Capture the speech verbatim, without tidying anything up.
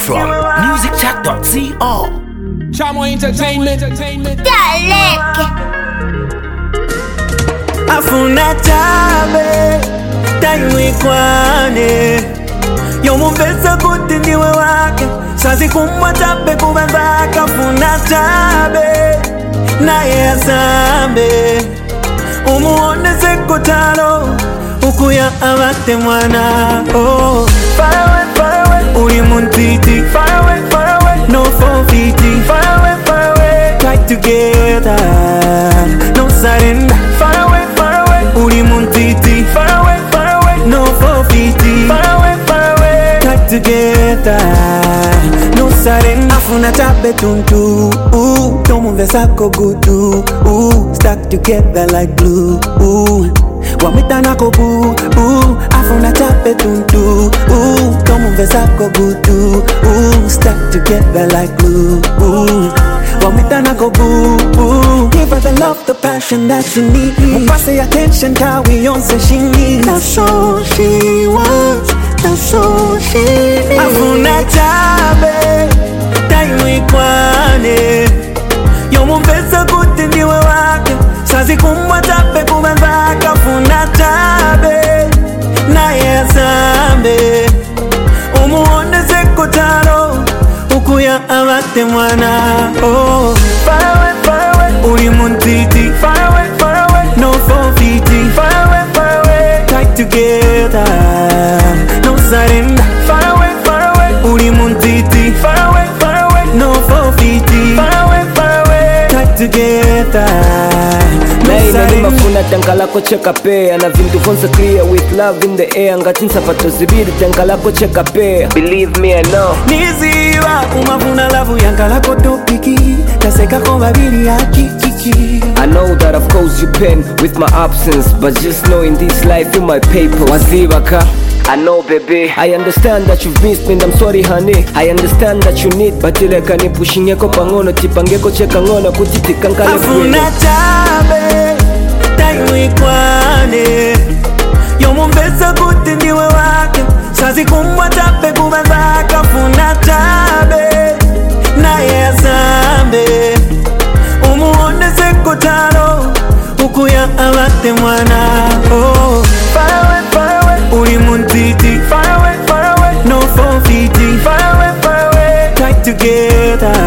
from music chat dot co. Chamo Entertainment. Dalek. Afuna chabe Taimwe kwane Yomu besa kuti ndiwe wake Sazi kumwa chabe kubanzaka Afuna chabe Na ye asambe Umuone seko talo Ukuya abate mwana Oh Far away, far away Uri muntiti Far away, far away No four fifty Far away, far away Tight together No surrender Far away, far away Uri muntiti Far away, far away No four fifty Far away, far away Tight together No surrender Afuna chape tuntu Ooh Tomu vesako gudu Ooh Stuck together like glue Ooh Wamita nako boo, ooh Afuna chape tuntu, ooh Tomu vesako gudu, ooh Stuck together like glue, ooh Wamita nako boo, ooh Give her the love, the passion that she need Mupase attention, kawi yonse she needs That's all she wants, that's all she needs Afuna chape, taimwe kwane Yomu vesa kuti ndiwe wake Sazi kumwa chape kubanzaka Afuna chabe Na ye asambe Umuone seko talo Ukuya abate mwana Oh Far away, far away Uri muntiti Far away, far away No four fifty Far away, far away Tight together No surrender Far away, far away Uri muntiti Far away, far away No four fifty Far away, far away Tight together Mafuna tankalako cheka pea Na vindu vonsa clear with love in the air Ngati nsapato zibiri tankalako cheka pea Believe me I know Niziwa umafuna lavu yankalako topiki Taseka kwa babiri ya chichichi I know that I've caused you pain with my absence But just know in this life you my paper Wazibaka I know baby I understand that you've missed me and I'm sorry honey I understand that you need But ileka ni pushing eko pangono Tipangeko cheka ngono kutitika nkale Afuna chabe Taimwe kwane Yomu mbesa kuti ndiwe wake Sazi kumwa chape kubanzaka Afuna chabe Na ye asambe Umuone seko talo Ukuya abate mwana Oh Far away, far away Uri muntiti Far away, far away No four fifty Far away, far away Tight together